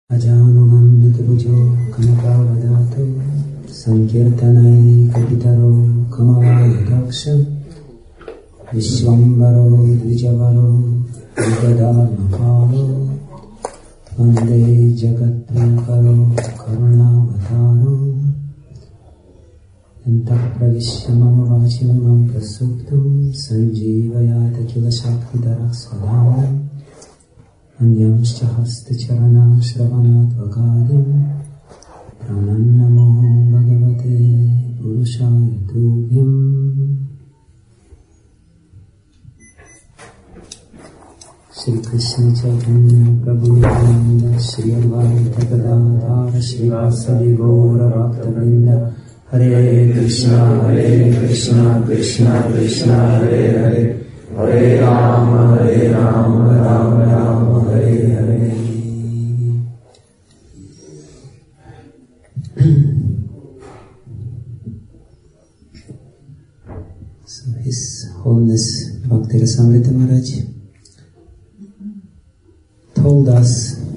Ajanumamnitrujo kanakavadato sankirtanai kapitaro kamavayadaksha Vishwambaro dvijavaro vigadharmakaro Vande jagatpriyakaro karunavataro Entah pravishya mama vachimam prasuptum sanjivayata kila shaktidarak swadhanam Anyamscha hasta charanam shravanat vagadim Pranannamo bhagavate purushaya tubhyam Shri Krishna Chaitanya Prabhu Nityananda Shri Advaita Gadadhara Shri Vasadi Gaura Bhakta-vrinda Hare Krishna Krishna Krishna Hare Hare Hare Rama Rama Rama Hare Hare. So His Holiness Bhakti Rasamrita Maharaj told us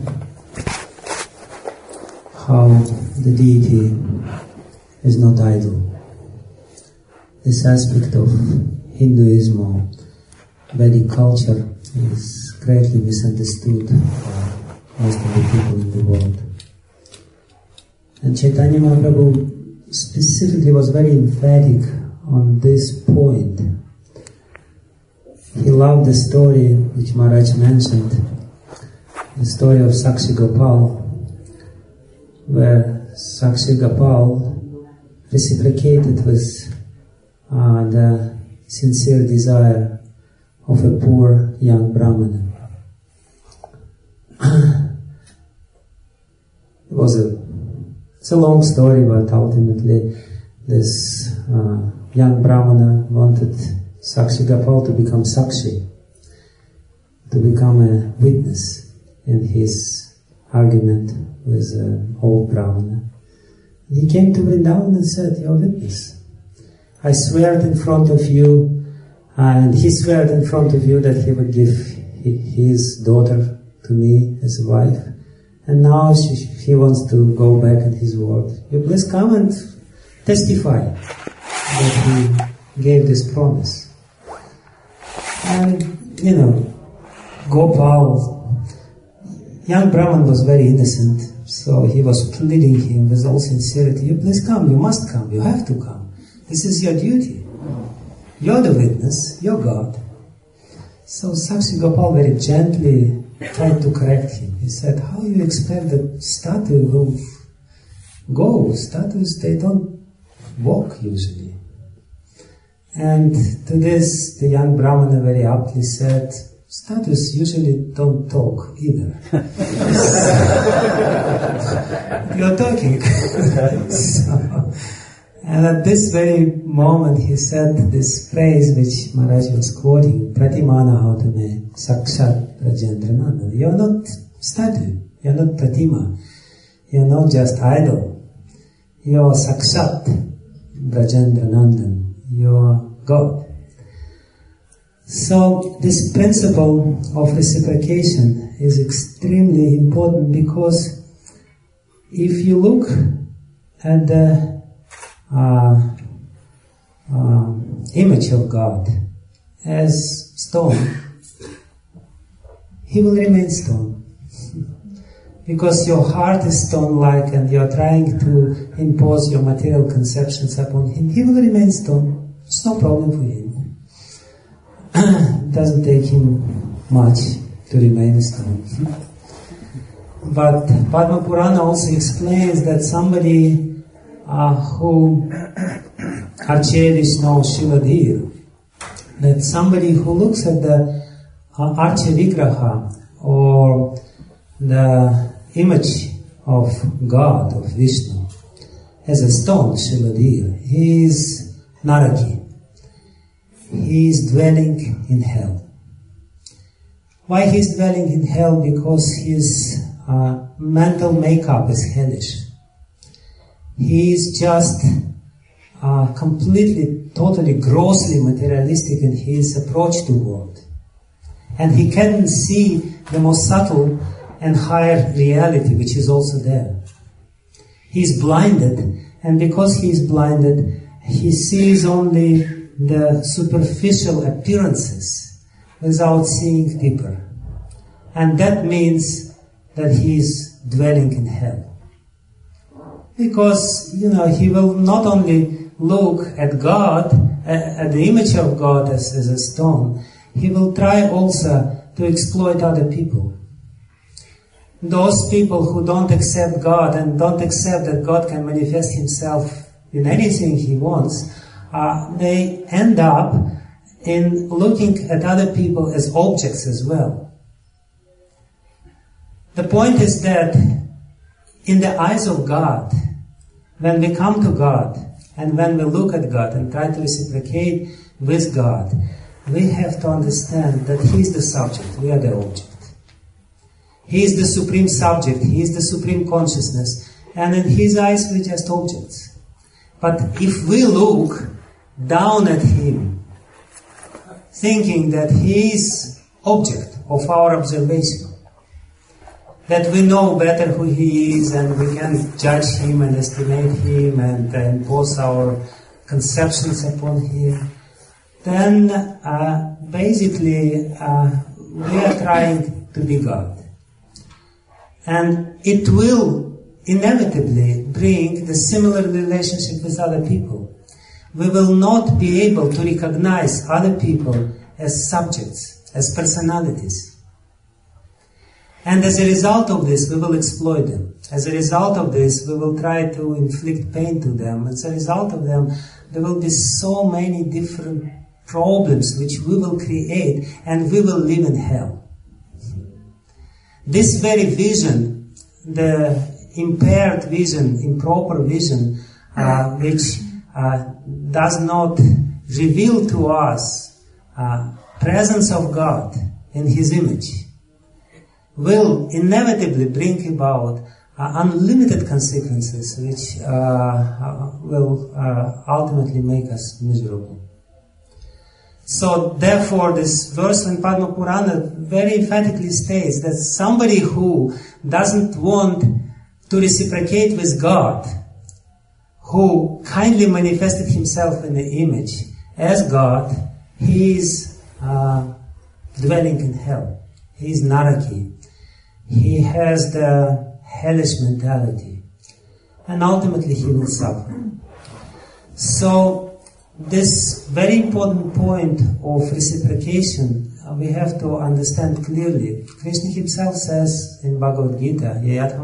how the deity is not idol. This aspect of Hinduism or Vedic culture is greatly misunderstood by most of the people in the world. And Chaitanya Mahaprabhu specifically was very emphatic on this point. He loved the story which Maharaj mentioned, the story of Sakshi Gopal, where Sakshi Gopal reciprocated with the sincere desire of a poor young Brahmana. It's a long story, but ultimately this young Brahmana wanted Sakshi Gopal to become Sakshi, to become a witness in his argument with an old Brahmana. He came to Vrindavan and said, "You're a witness. I swear in front of you," and he swore in front of you that he would give his daughter to me as a wife. And now he wants to go back at his word. You please come and testify that he gave this promise. And, Gopal, young Brahman, was very innocent, so he was pleading him with all sincerity, "You please come, you must come, you have to come. This is your duty. You're the witness, you're God." So Sakshi Gopal very gently tried to correct him. He said, "How you expect that statue will go? Statues, they don't walk usually." And to this, the young Brahmana very aptly said, "Statues usually don't talk either." You're talking. And at this very moment he said this phrase which Maharaj was quoting, "Pratimana Hautame Sakshat Rajendrananda." You're not statue, you're not Pratima, you're not just idol, you're Sakshat Rajendranandan, you're God. So this principle of reciprocation is extremely important, because if you look at the image of God as stone, He will remain stone. Because your heart is stone-like and you're trying to impose your material conceptions upon Him, He will remain stone. It's no problem for Him. It doesn't take Him much to remain a stone. But Padma Purana also explains that somebody who Arche Vishnu Shivadir, that somebody who looks at the Arche Vigraha, or the image of God, of Vishnu, as a stone, Shivadir, he is Naraki. He is dwelling in hell. Why he is dwelling in hell? Because his mental makeup is hellish. He is just completely, totally, grossly materialistic in his approach to the world. And he can see the most subtle and higher reality which is also there. He is blinded, and because he is blinded, he sees only the superficial appearances without seeing deeper. And that means that he is dwelling in hell. Because, he will not only look at God, at the image of God as a stone, he will try also to exploit other people. Those people who don't accept God and don't accept that God can manifest himself in anything he wants, they end up in looking at other people as objects as well. The point is that in the eyes of God, when we come to God and when we look at God and try to reciprocate with God, we have to understand that he is the subject, we are the object. He is the supreme subject, he is the supreme consciousness, and in his eyes we're just objects. But if we look down at him, thinking that he is object of our observation, that we know better who he is and we can judge him and estimate him and impose our conceptions upon him, then basically we are trying to be God. And it will inevitably bring the similar relationship with other people. We will not be able to recognize other people as subjects, as personalities. And as a result of this, we will exploit them. As a result of this, we will try to inflict pain to them. As a result of them, there will be so many different problems which we will create, and we will live in hell. This very vision, the impaired vision, improper vision, which does not reveal to us presence of God in his image, will inevitably bring about unlimited consequences which will ultimately make us miserable. So therefore this verse in Padma Purana very emphatically states that somebody who doesn't want to reciprocate with God, who kindly manifested himself in the image as God, he is dwelling in hell. He is Naraki. He has the hellish mentality. And ultimately he will suffer. So this very important point of reciprocation we have to understand clearly. Krishna himself says in Bhagavad Gita,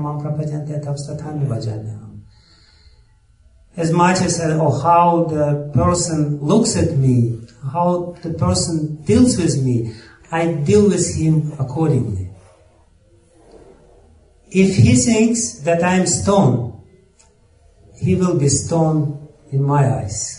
as much as how the person looks at me, how the person deals with me, I deal with him accordingly. If he thinks that I am stone, he will be stone in my eyes.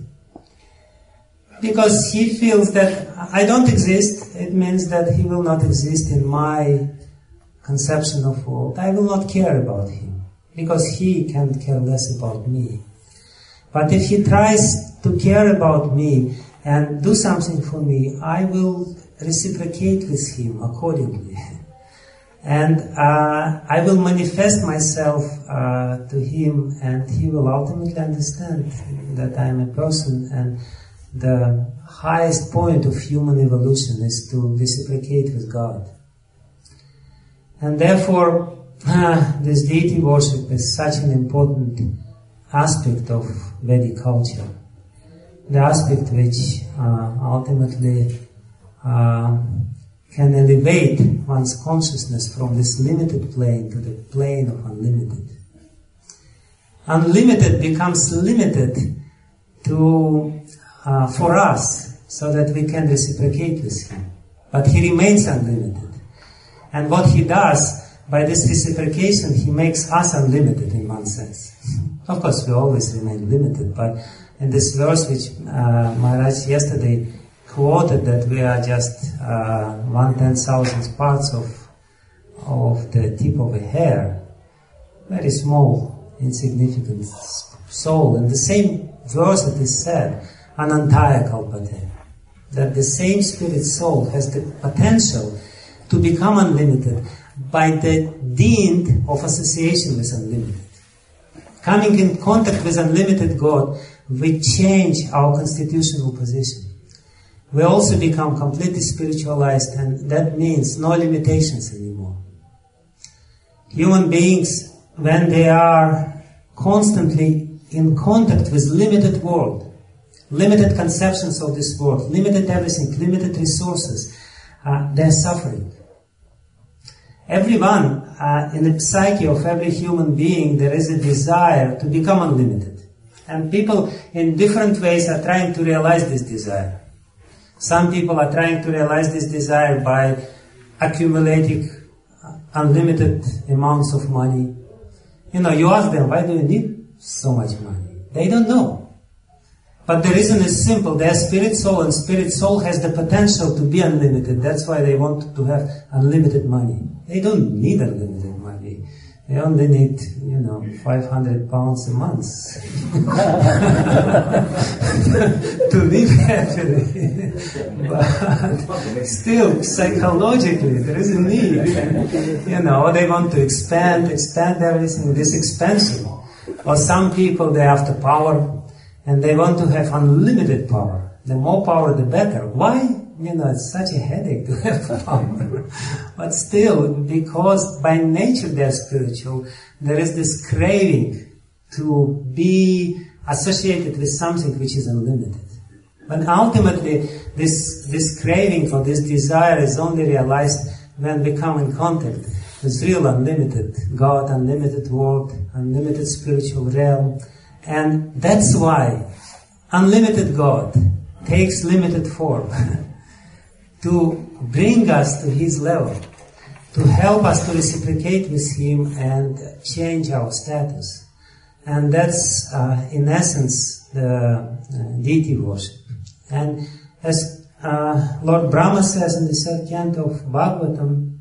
Because he feels that I don't exist, it means that he will not exist in my conception of world. I will not care about him, because he can care less about me. But if he tries to care about me and do something for me, I will reciprocate with him accordingly. And I will manifest myself to him, and he will ultimately understand that I am a person, and the highest point of human evolution is to reciprocate with God. And therefore, this deity worship is such an important aspect of Vedic culture. The aspect which ultimately can elevate one's consciousness from this limited plane to the plane of unlimited. Unlimited becomes limited to for us, so that we can reciprocate with him. But he remains unlimited. And what he does, by this reciprocation, he makes us unlimited in one sense. Of course, we always remain limited, but in this verse which Maharaj yesterday quoted, that we are just 1/10,000th parts of the tip of a hair, very small, insignificant soul. In the same verse it is said, Anantaya Kalpate, that the same spirit soul has the potential to become unlimited by the dint of association with unlimited. Coming in contact with unlimited God, we change our constitutional position. We also become completely spiritualized, and that means no limitations anymore. Human beings, when they are constantly in contact with limited world, limited conceptions of this world, limited everything, limited resources, they're suffering. Everyone, in the psyche of every human being, there is a desire to become unlimited. And people in different ways are trying to realize this desire. Some people are trying to realize this desire by accumulating unlimited amounts of money. You ask them, why do you need so much money? They don't know. But the reason is simple. They are spirit soul, and spirit soul has the potential to be unlimited. That's why they want to have unlimited money. They don't need unlimited money. They only need, 500 pounds a month to live happily. But still, psychologically, there is a need. They want to expand everything. This expansion. Or some people, they're after power. And they want to have unlimited power. The more power, the better. Why? It's such a headache to have power. But still, because by nature they're spiritual, there is this craving to be associated with something which is unlimited. But ultimately, this craving or this desire is only realized when we come in contact with real unlimited God, unlimited world, unlimited spiritual realm. And that's why unlimited God takes limited form to bring us to His level, to help us to reciprocate with Him and change our status. And that's, in essence, the deity worship. And as Lord Brahma says in the third canto of Bhagavatam,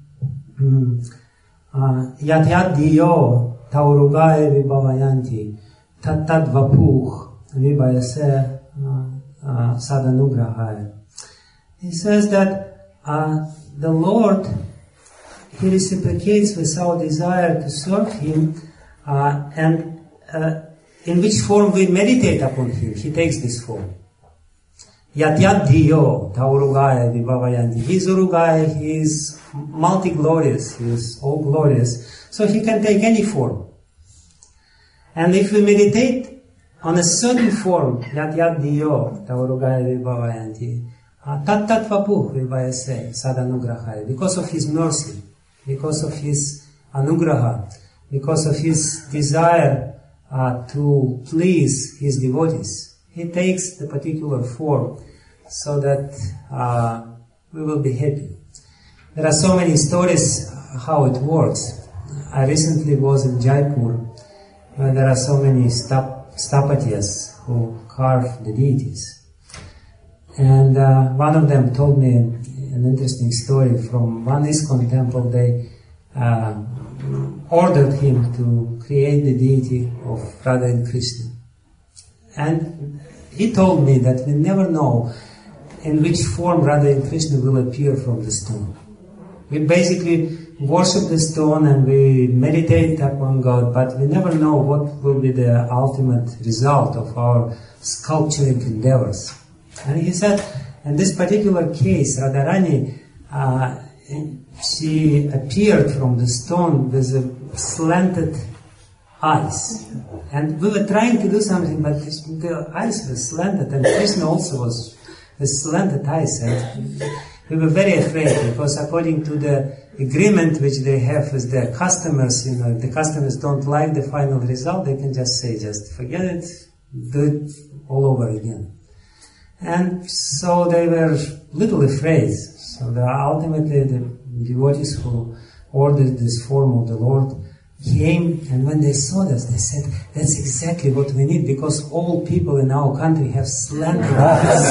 Yat yat diyo taurugaye vibhavayanti tat tat vapuch vibhayase sadanugrahaya. He says that the Lord, He reciprocates with our desire to serve Him, and in which form we meditate upon Him. He takes this form. Yat yat diyo taurugaya vibhavayanti. He is urugaya, He is multi-glorious, He is all-glorious, so He can take any form. And if we meditate on a certain form, yat yat diyo taurugaya vibhavayanti, tat tat vapuch vibhayase sadanugrahaya, because of His mercy, because of His anugraha, because of His desire to please His devotees, He takes the particular form so that we will be happy. There are so many stories how it works. I recently was in Jaipur, where there are so many Sthapatyas who carve the deities. And one of them told me an interesting story from one ISKCON temple. They ordered him to create the deity of Radha and Krishna. And he told me that we never know in which form Radha and Krishna will appear from the stone. We basically worship the stone and we meditate upon God, but we never know what will be the ultimate result of our sculpturing endeavors. And he said, in this particular case, Radharani, she appeared from the stone with a slanted eyes. And we were trying to do something, but the eyes were slanted, and Krishna also was with slanted eyes. And we were very afraid, because according to the agreement which they have with their customers, if the customers don't like the final result, they can just say, just forget it, do it all over again. And so they were little afraid. So ultimately the devotees who ordered this form of the Lord came, and when they saw this, they said, that's exactly what we need, because all people in our country have slanted eyes.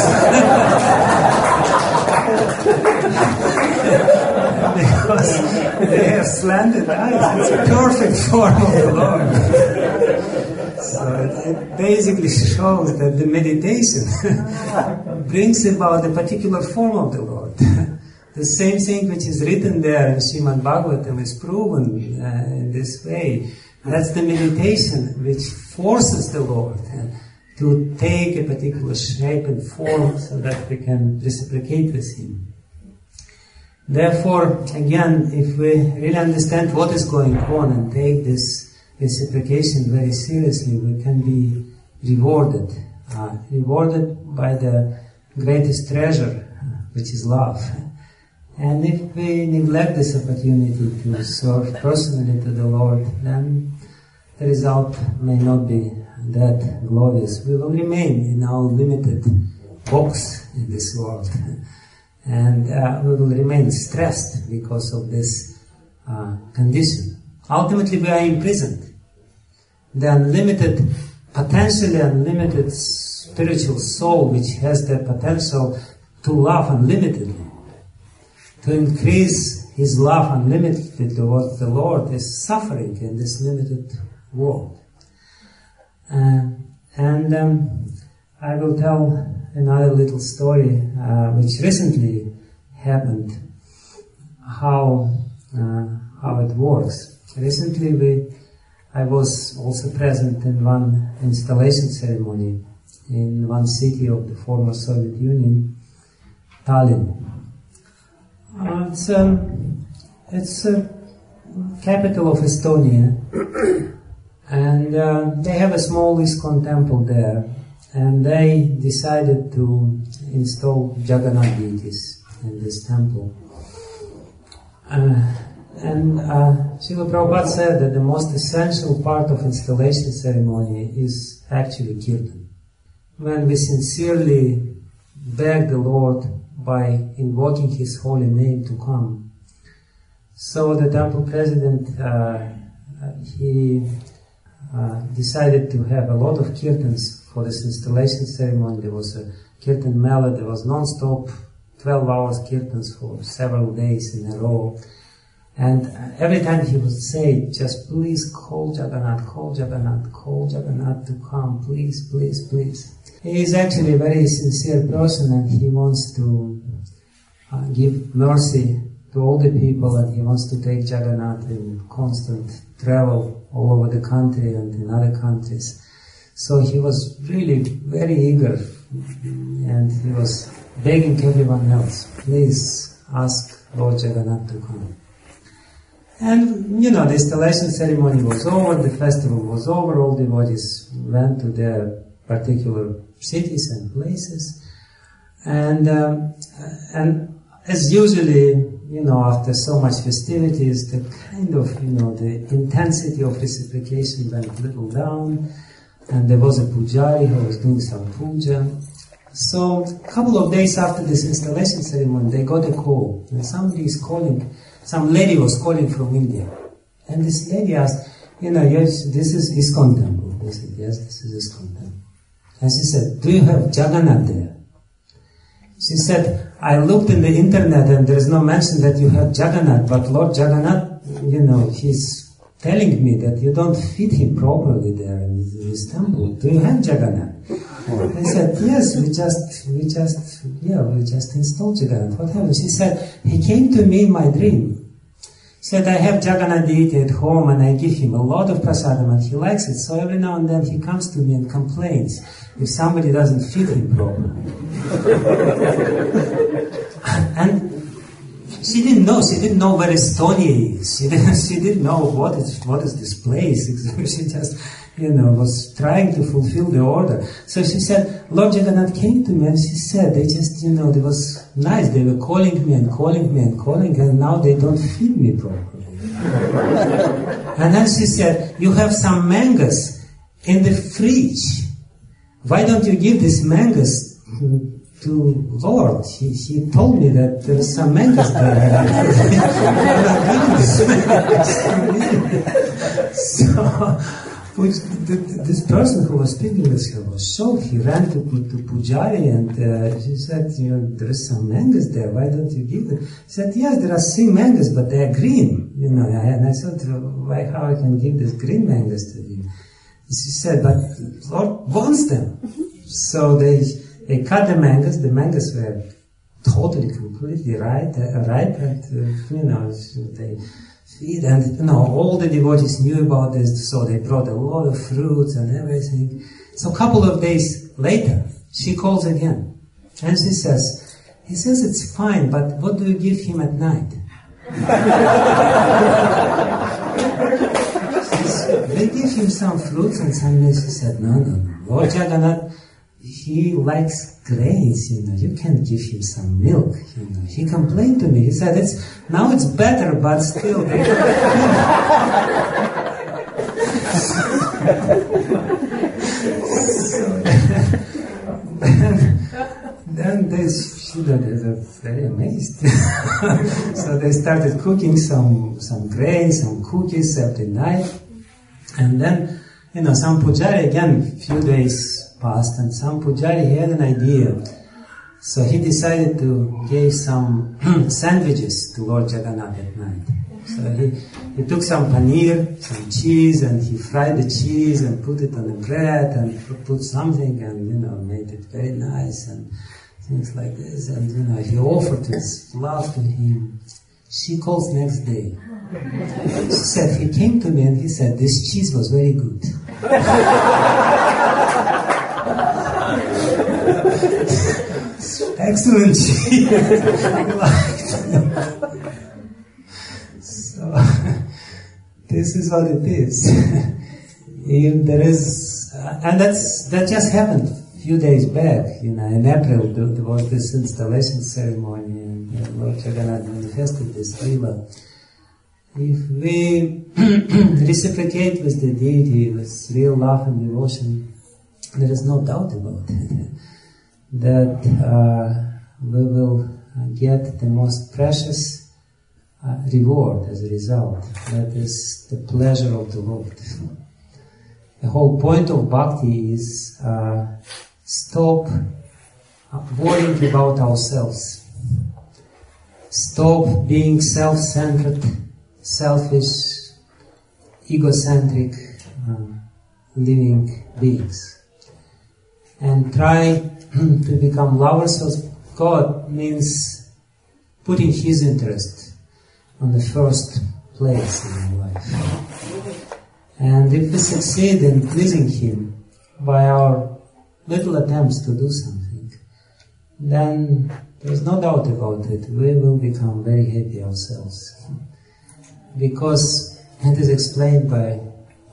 Because they have slanted eyes. It's a perfect form of the Lord. So it basically shows that the meditation brings about a particular form of the Lord. The the same thing which is written there in Srimad Bhagavatam is proven in this way. That's the meditation which forces the Lord to take a particular shape and form so that we can reciprocate with Him. Therefore, again, if we really understand what is going on and take this reciprocation very seriously, we can be rewarded. Rewarded by the greatest treasure, which is love. And if we neglect this opportunity to serve personally to the Lord, then the result may not be that glorious. We will remain in our limited box in this world. And we will remain stressed because of this condition. Ultimately, we are imprisoned. The unlimited, potentially unlimited spiritual soul, which has the potential to love unlimitedly, to increase his love unlimitedly towards the Lord, is suffering in this limited world. I will tell another little story which recently happened, how it works. Recently I was also present in one installation ceremony in one city of the former Soviet Union, Tallinn. It's a capital of Estonia, and they have a small ISKCON temple there, and they decided to install Jagannath deities in this temple. Srila Prabhupada said that the most essential part of installation ceremony is actually kirtan. When we sincerely beg the Lord by invoking His holy name to come. So the temple president, he decided to have a lot of kirtans for this installation ceremony. There was a kirtan mela, there was non-stop 12 hours kirtans for several days in a row. And every time he would say, just please call Jagannath, call Jagannath, call Jagannath to come, please, please, please. He is actually a very sincere person, and he wants to give mercy to all the people, and he wants to take Jagannath in constant travel all over the country and in other countries. So he was really very eager, and he was begging everyone else, please ask Lord Jagannath to come. And, the installation ceremony was over, the festival was over, all devotees went to their particular cities and places. And as usually, after so much festivities, the kind of, the intensity of reciprocation went a little down, and there was a pujari who was doing some puja. So, a couple of days after this installation ceremony, they got a call, and somebody is calling. Some lady was calling from India, and this lady asked, yes, this is ISKCON temple. They said, yes, this is ISKCON temple. And she said, do you have Jagannath there? She said, I looked in the internet and there is no mention that you have Jagannath, but Lord Jagannath, he's telling me that you don't feed him properly there in this temple. Do you have Jagannath? I said, yes, we just installed Jagannath. What happened? She said, he came to me in my dream. He said, I have Jagannath deity at home and I give him a lot of prasadam and he likes it. So every now and then he comes to me and complains if somebody doesn't feed him properly. And she didn't know where Estonia is. She didn't know what is this place. She just, was trying to fulfill the order. So she said, Lord Jagannath came to me and she said, they just, it was nice. They were calling me and calling me and calling, and now they don't feed me properly. And then she said, you have some mangoes in the fridge. Why don't you give these mangoes to Lord? He told me that there is some mangoes there. So, this person who was speaking with her was shocked. He ran to Pujari and she said, there is some mangoes there, why don't you give them? He said, yes, there are 3 mangoes, but they are green. And I said, how I can give these green mangoes to you? She said, but Lord wants them. So they cut the mangoes were totally, completely ripe, and they feed, and all the devotees knew about this, so they brought a lot of fruits and everything. So a couple of days later, she calls again, and he says it's fine, but what do you give him at night? They give him some fruits and some meat. She said, no. Lord Jagannath, he likes grains, you can't give him some milk, He complained to me. He said, now it's better, but still. Then they were very amazed. So they started cooking some grains, some cookies every night. And then, some pujari, again, few days passed, and some pujari had an idea. So he decided to give some sandwiches to Lord Jagannath at night. So he took some paneer, some cheese, and he fried the cheese and put it on the bread and put something and, made it very nice and things like this. And, he offered his love to him. She calls next day. She said, he came to me and he said, this cheese was very good. Excellent cheese. So, this is what it is. If there is, and that just happened a few days back, in April, there was this installation ceremony, and Lord Jagannath manifested this lila. If we reciprocate with the deity with real love and devotion, there is no doubt about it, that we will get the most precious reward as a result. That is the pleasure of the Lord. The whole point of bhakti is stop worrying about ourselves. Stop being self-centered, selfish, egocentric living beings. And try to become lovers of God means putting His interest on the first place in our life. And if we succeed in pleasing Him by our little attempts to do something, then there's no doubt about it, we will become very happy ourselves. Because it is explained by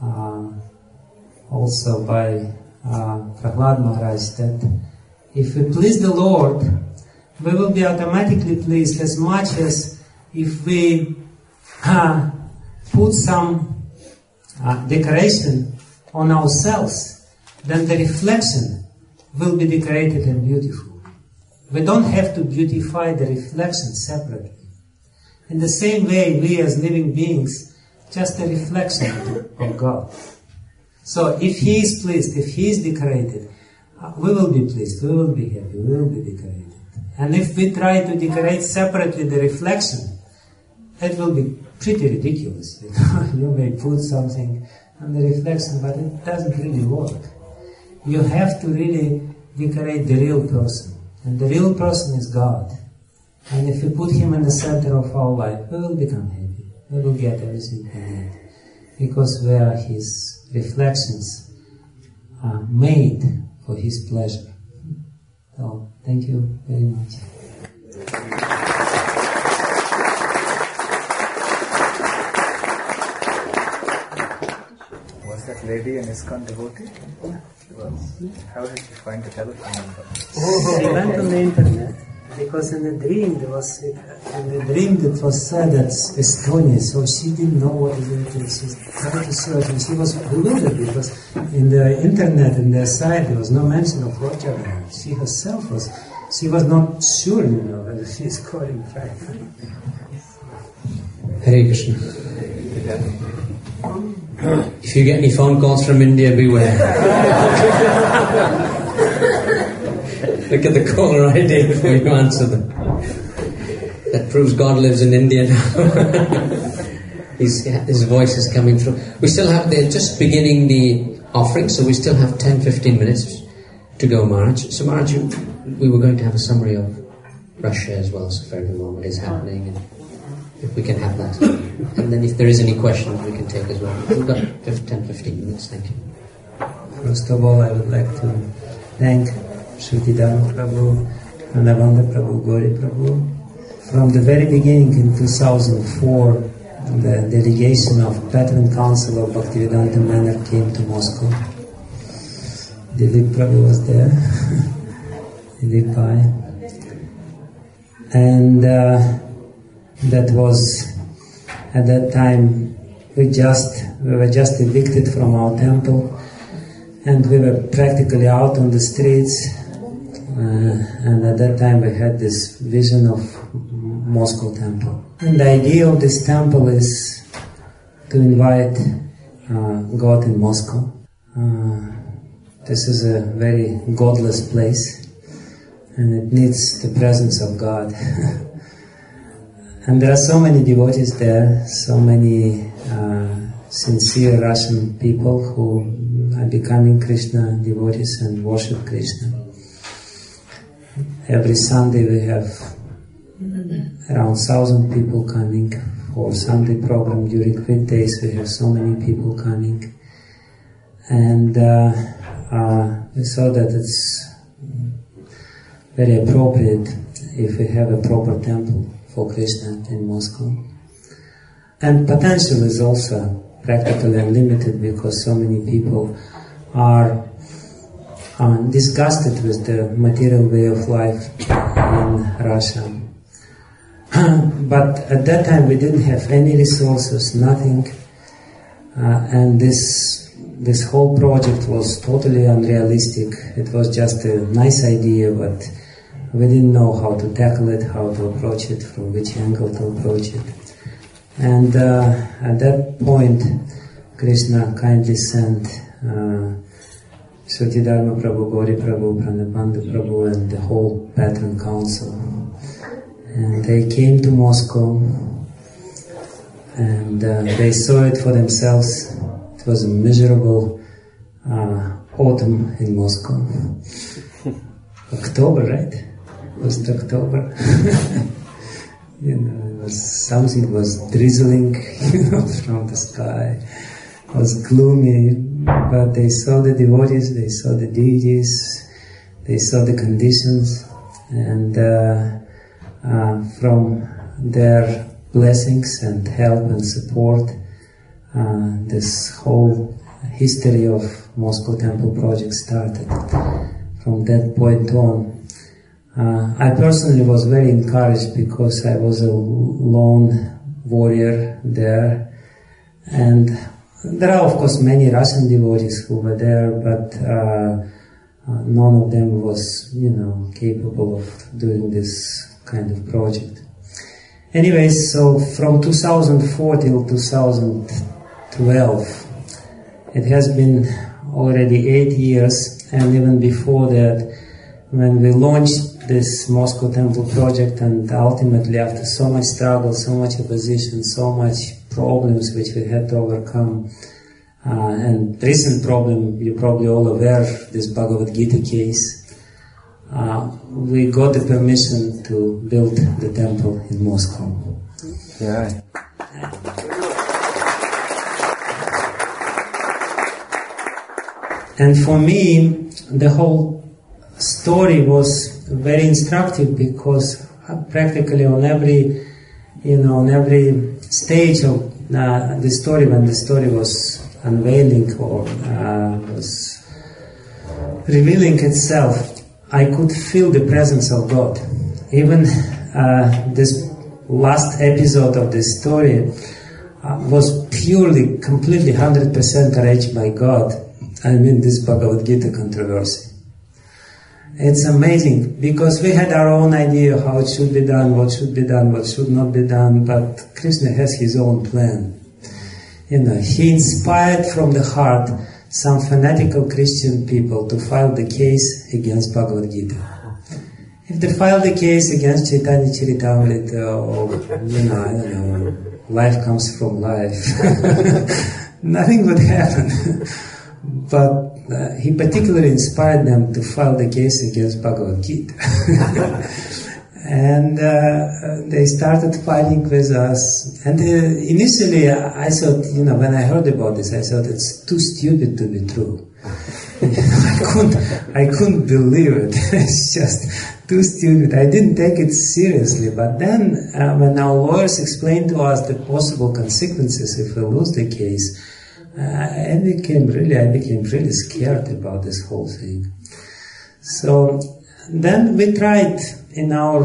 also by Prahlad Maharaj that if we please the Lord, we will be automatically pleased as much as if we put some decoration on ourselves, then the reflection will be decorated and beautiful. We don't have to beautify the reflection separately. In the same way, we as living beings, just a reflection of God. So if He is pleased, if He is decorated, we will be pleased, we will be happy, we will be decorated. And if we try to decorate separately the reflection, it will be pretty ridiculous. You may put something on the reflection, but it doesn't really work. You have to really decorate the real person. And the real person is God. And if we put Him in the center of our life, we will become happy. We will get everything we need. Because we are His reflections made for His pleasure. So, thank you very much. Was that lady an ISKCON devotee? She was. How did she find the telephone number? She went on the internet. Because in the dream it was said that Estonia, so she didn't know what is it. She tried to search, and she was bewildered because in the internet, in their site, there was no mention of Lord Jagannath. She herself she was not sure, whether she is calling right. Hare Krishna. If you get any phone calls from India, beware. Look at the caller ID before you answer them. That proves God lives in India now. His voice is coming through. We still have, they're just beginning the offering, so we still have 10-15 minutes to go, Maharaj. So Maharaj, we were going to have a summary of Russia as well, so for everyone what is happening, and if we can have that. And then if there is any questions we can take as well. We've got 10-15 minutes, thank you. First of all, I would like to thank Shrutidharma Prabhu, Pranavanda Prabhu, Gauri Prabhu. From the very beginning in 2004, the delegation of Patron Council of Bhaktivedanta Manor came to Moscow. Dilip Prabhu was there, Dilip Bhai. And that was, at that time, we were just evicted from our temple, and we were practically out on the streets. And at that time we had this vision of Moscow temple. And the idea of this temple is to invite God in Moscow. This is a very godless place, and it needs the presence of God. And there are so many devotees there, so many sincere Russian people who are becoming Krishna devotees and worship Krishna. Every Sunday we have around 1,000 people coming. For Sunday program during weekdays we have so many people coming. And we saw that it's very appropriate if we have a proper temple for Krishna in Moscow. And potential is also practically unlimited because so many people are disgusted with the material way of life in Russia. But at that time we didn't have any resources, nothing, and this whole project was totally unrealistic. It was just a nice idea, but we didn't know how to tackle it, how to approach it, from which angle to approach it. And at that point, Krishna kindly sent Shrutidharma Prabhu, Gauri Prabhu, Pranavanda Prabhu, and the whole Patron Council. And they came to Moscow, and they saw it for themselves. It was a miserable autumn in Moscow. October, right? Was it October? Something was drizzling, from the sky. It was gloomy, but they saw the devotees, they saw the deities, they saw the conditions, and from their blessings and help and support, this whole history of Moscow Temple project started. From that point on, I personally was very encouraged because I was a lone warrior there, and there are of course many Russian devotees who were there, but none of them was, capable of doing this kind of project. Anyways, so from 2004 till 2012, it has been already 8 years, and even before that, when we launched this Moscow Temple project, and ultimately after so much struggle, so much opposition, so much problems which we had to overcome, and recent problem, you're probably all aware, this Bhagavad Gita case, we got the permission to build the temple in Moscow. Yeah. And for me, the whole story was very instructive because practically on every stage of the story, when the story was unveiling or was revealing itself, I could feel the presence of God. Even this last episode of this story was purely, completely, 100% arranged by God. I mean, this Bhagavad Gita controversy. It's amazing because we had our own idea how it should be done, what should be done, what should not be done, but Krishna has his own plan. He inspired from the heart some fanatical Christian people to file the case against Bhagavad Gita. If they filed the case against Chaitanya Charitamrita or, I don't know, life comes from life, nothing would happen. But he particularly inspired them to file the case against Bhagavad Gita. And they started fighting with us. And initially I thought, when I heard about this, I thought it's too stupid to be true. I couldn't believe it. It's just too stupid. I didn't take it seriously. But then when our lawyers explained to us the possible consequences if we lose the case, I became really scared about this whole thing. So then we tried in our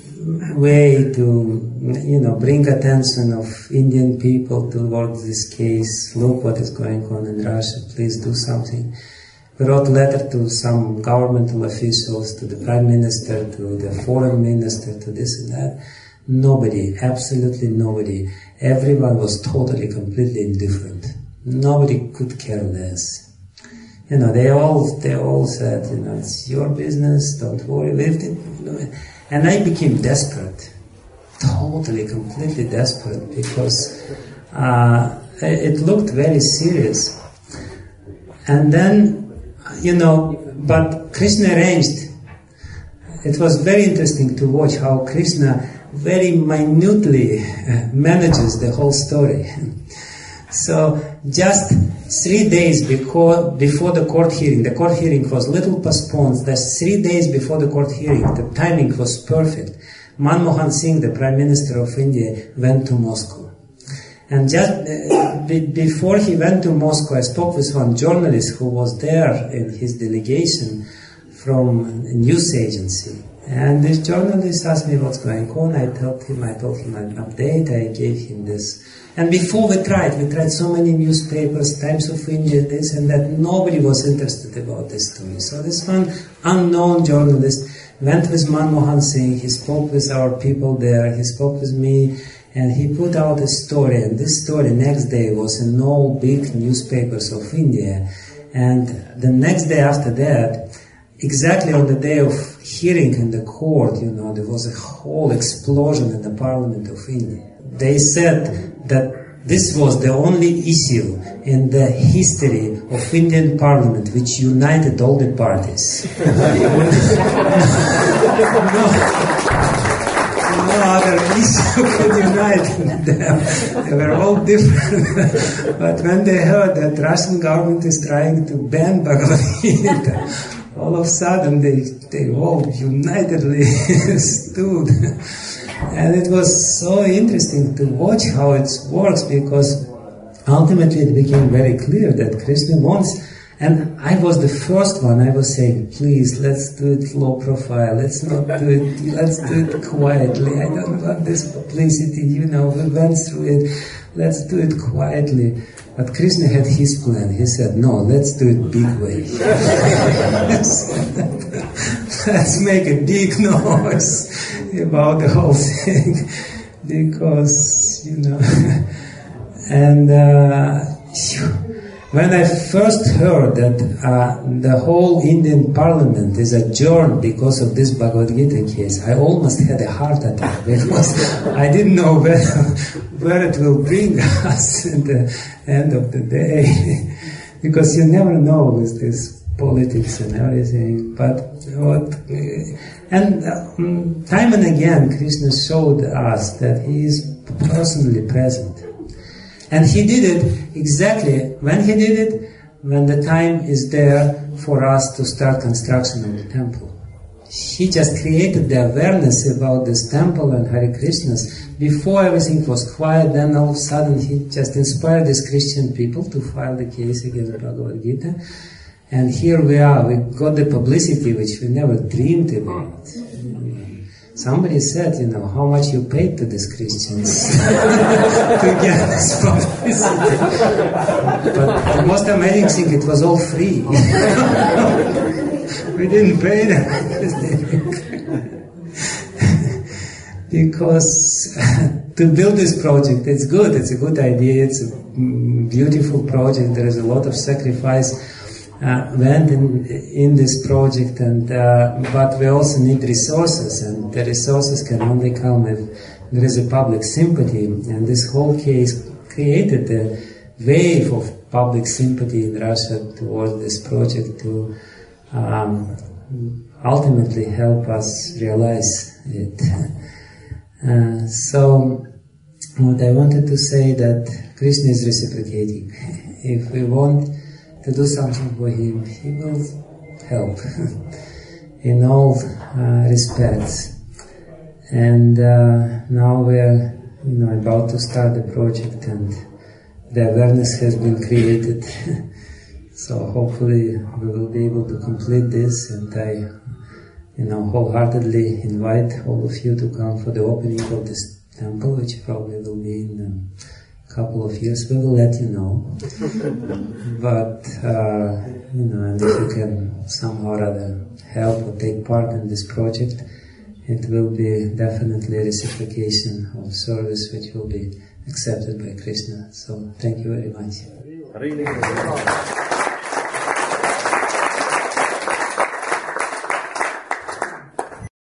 way to, bring attention of Indian people towards this case. Look what is going on in Russia. Please do something. We wrote a letter to some governmental officials, to the Prime Minister, to the Foreign Minister, to this and that. Nobody, absolutely nobody. Everyone was totally, completely indifferent. Nobody could care less. They all said, it's your business, don't worry. And I became desperate. Totally, completely desperate, because it looked very serious. And then, but Krishna arranged. It was very interesting to watch how Krishna very minutely manages the whole story. So just 3 days before the court hearing was little postponed. That's 3 days before the court hearing. The timing was perfect. Manmohan Singh, the Prime Minister of India, went to Moscow. And just before he went to Moscow, I spoke with one journalist who was there in his delegation from a news agency. And this journalist asked me what's going on. I told him an update. I gave him this. And before we tried so many newspapers, Times of India, this and that. Nobody was interested about this story. So this one unknown journalist went with Manmohan Singh. He spoke with our people there. He spoke with me. And he put out a story, and this story next day was in all big newspapers of India. And the next day after that, exactly on the day of hearing in the court, there was a whole explosion in the Parliament of India. They said that this was the only issue in the history of Indian Parliament which united all the parties. No other issue could unite them. They were all different. But when they heard that Russian government is trying to ban Bhagavad Gita, all of a sudden they all unitedly stood. And it was so interesting to watch how it works, because ultimately it became very clear that Krishna wants. And I was the first one. I was saying, please, let's do it low profile. Let's not do it. Let's do it quietly. I don't want this publicity. We went through it. Let's do it quietly. But Krishna had his plan. He said, no, let's do it big way. Let's make a big noise about the whole thing. Because, and when I first heard that the whole Indian Parliament is adjourned because of this Bhagavad Gita case, I almost had a heart attack, because I didn't know where it will bring us at the end of the day. Because you never know with this politics and everything. But time and again Krishna showed us that he is personally present. And he did it exactly when he did it, when the time is there for us to start construction of the temple. He just created the awareness about this temple and Hare Krishnas. Before everything was quiet, then all of a sudden he just inspired these Christian people to file the case against Bhagavad Gita. And here we are, we got the publicity which we never dreamed about. Somebody said, how much you paid to these Christians to get this publicity. But the most amazing thing, it was all free. We didn't pay them. Because to build this project, it's good, it's a good idea, it's a beautiful project, there is a lot of sacrifice went in this project, and but we also need resources, and the resources can only come if there is a public sympathy. And this whole case created a wave of public sympathy in Russia towards this project to ultimately help us realize it. So, what I wanted to say that Krishna is reciprocating. If we want to do something for him, he will help in all respects. And now we are, about to start the project, and the awareness has been created. So hopefully we will be able to complete this, and I, wholeheartedly invite all of you to come for the opening of this temple, which probably will be in a couple of years. We will let you know. But, and if you can somehow or other help or take part in this project, it will be definitely a reciprocation of service which will be accepted by Krishna. So thank you very much.